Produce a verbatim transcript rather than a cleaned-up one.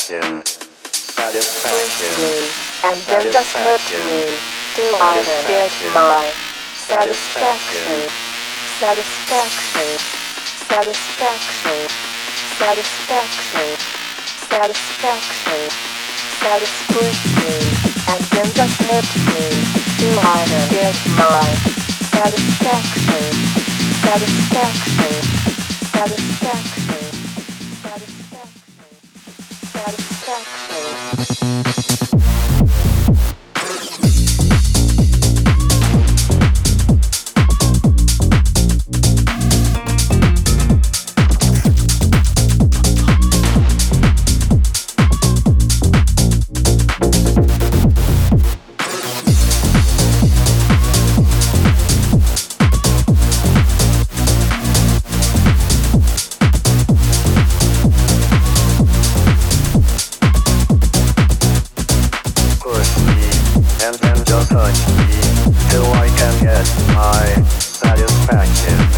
satisfaction, satisfaction, and then just hurt me till I get my satisfaction, satisfaction, satisfaction, satisfaction, satisfaction, satisfaction, and then just hurt me till I get my satisfaction, satisfaction, satisfaction, satisfaction, satisfaction. And then just touch me till I can get my satisfaction.